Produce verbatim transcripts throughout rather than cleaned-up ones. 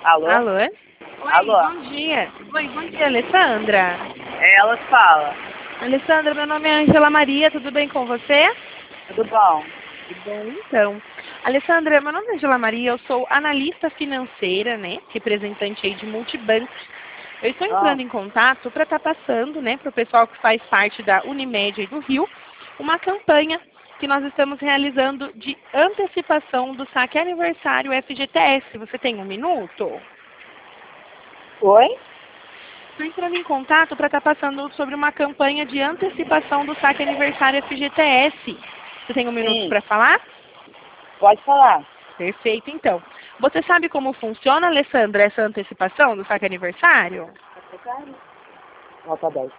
Alô? Alô? Oi, Alô? bom dia. Oi, bom dia, Alessandra. É, ela fala. Alessandra, meu nome é Angela Maria, tudo bem com você? Tudo bom? Que bom, então. Alessandra, meu nome é Angela Maria, eu sou analista financeira, né, representante aí de multibancos. Eu estou Ah, entrando em contato para estar passando, né, para o pessoal que faz parte da Unimed aí do Rio, uma campanha que nós estamos realizando de antecipação do saque aniversário F G T S. Você tem um minuto? oi? Estou entrando em contato para estar passando sobre uma campanha de antecipação do saque aniversário F G T S. Você tem um minuto Sim, para falar? pode falar. Perfeito, então. Você sabe como funciona, Alessandra, essa antecipação do saque aniversário? Nota dez.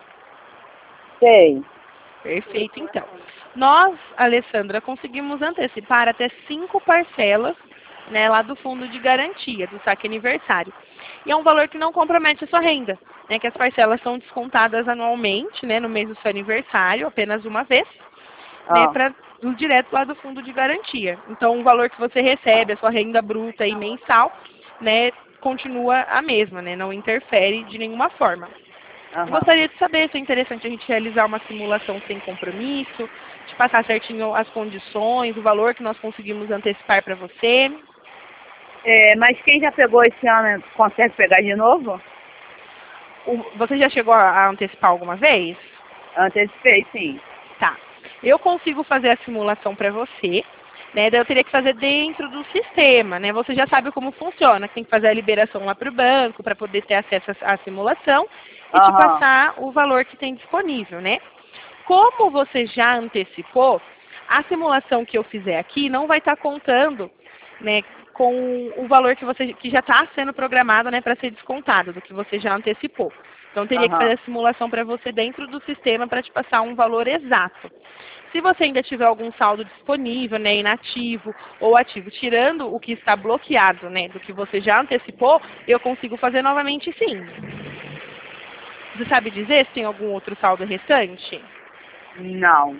Sei. Perfeito, então. Nós, Alessandra, conseguimos antecipar até cinco parcelas, né, lá do fundo de garantia, do saque aniversário. E é um valor que não compromete a sua renda, né, que as parcelas são descontadas anualmente, né, no mês do seu aniversário, apenas uma vez, né, Ah, para direto lá do fundo de garantia. Então, o valor que você recebe, a sua renda bruta e mensal, né, continua a mesma, né, não interfere de nenhuma forma. Eu aham. gostaria de saber se é interessante a gente realizar uma simulação sem compromisso, de passar certinho as condições, o valor que nós conseguimos antecipar para você. É, mas quem já pegou esse ano consegue pegar de novo? O- você já chegou a a antecipar alguma vez? Antecipei, sim. Tá. Eu consigo fazer a simulação para você, né? Daí eu teria que fazer dentro do sistema, né? Você já sabe como funciona, tem que fazer a liberação lá para o banco para poder ter acesso à à simulação e te Aham. passar o valor que tem disponível, né? Como você já antecipou, a simulação que eu fizer aqui não vai estar contando, né, com o valor que você que já está sendo programado, né, para ser descontado do que você já antecipou. Então teria que fazer Aham. a simulação para você dentro do sistema para te passar um valor exato. Se você ainda tiver algum saldo disponível, né, inativo ou ativo, tirando o que está bloqueado, né, do que você já antecipou, eu consigo fazer novamente sim. Você sabe dizer se tem algum outro saldo restante? Não.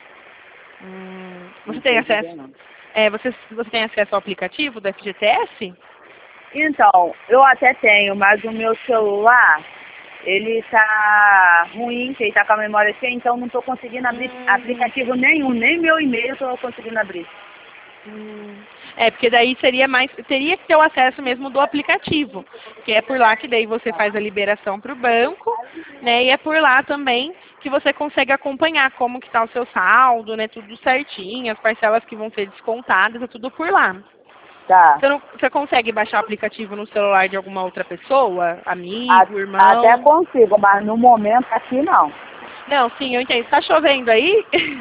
Hum, Não você tem sei acesso? dizer não. É, você, você tem acesso ao aplicativo do F G T S? Então, eu até tenho, mas o meu celular, ele tá ruim, que ele tá com a memória cheia, então não tô conseguindo abrir Hum, aplicativo nenhum, nem meu e-mail eu tô conseguindo abrir. hum. É, porque daí seria mais, teria que ter o acesso mesmo do aplicativo, que é por lá que daí você faz a liberação para o banco, né? E é por lá também que você consegue acompanhar como que está o seu saldo, né? Tudo certinho, as parcelas que vão ser descontadas, é tudo por lá. Tá. Você, não, você consegue baixar o aplicativo no celular de alguma outra pessoa? A- Amigo, Até irmão? consigo, mas no momento aqui não. Não, sim, eu entendo. Tá chovendo aí?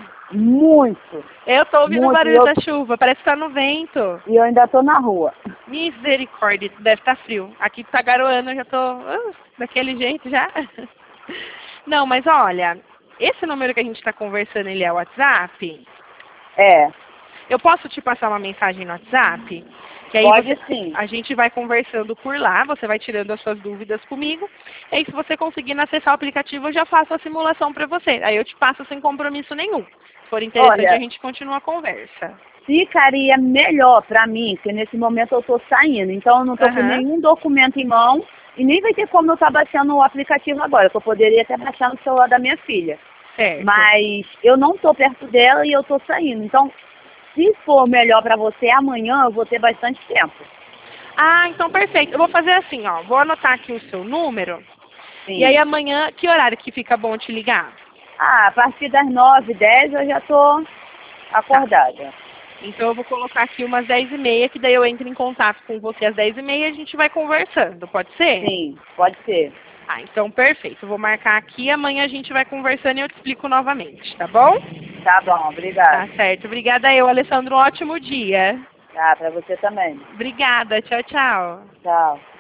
Muito, Eu tô ouvindo o muito. E barulho eu, da chuva, parece que tá no vento. e eu ainda tô na rua. Misericórdia, deve estar frio. Aqui tá garoando, eu já tô ah, daquele jeito já. Não, mas olha, esse número que a gente está conversando, ele é o WhatsApp? É, Eu posso te passar uma mensagem no WhatsApp? Que aí pode você, sim. a gente vai conversando por lá, você vai tirando as suas dúvidas comigo. E aí, se você conseguir acessar o aplicativo, eu já faço a simulação para você. Aí eu te passo sem compromisso nenhum. Se for interessante, a Olha, gente continua a conversa. ficaria melhor pra mim, porque nesse momento eu tô saindo, então eu não tô com Aham, nenhum documento em mão e nem vai ter como eu estar baixando o aplicativo agora, que eu poderia até baixar no celular da minha filha. certo. Mas eu não tô perto dela e eu tô saindo. Então, se for melhor pra você, amanhã eu vou ter bastante tempo. Ah, então perfeito. Eu vou fazer assim, ó. Vou anotar aqui o seu número. E aí Sim. amanhã, que horário que fica bom te ligar? Ah, a partir das nove, dez eu já tô Tá. acordada. Então eu vou colocar aqui umas dez e meia, que daí eu entro em contato com você às dez e meia e a gente vai conversando, pode ser? Sim, pode ser. Ah, então perfeito. Eu vou marcar aqui, amanhã a gente vai conversando e eu te explico novamente, tá bom? Tá bom, Tá obrigada. certo. Obrigada eu, Alessandro. Um ótimo dia. Tá, pra você também. Obrigada. Tchau, tchau. Tchau.